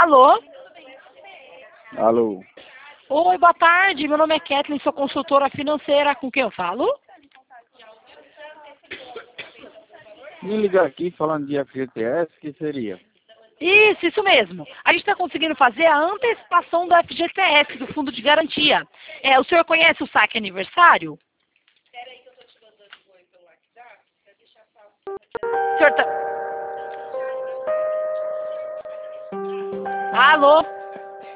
Alô? Alô? Oi, boa tarde. Meu nome é Kathleen, sou consultora financeira. Com quem eu falo? Me ligar aqui falando de FGTS, que seria? Isso mesmo. A gente está conseguindo fazer a antecipação do FGTS, do Fundo de Garantia. O senhor conhece o saque aniversário? O senhor tá... Alô?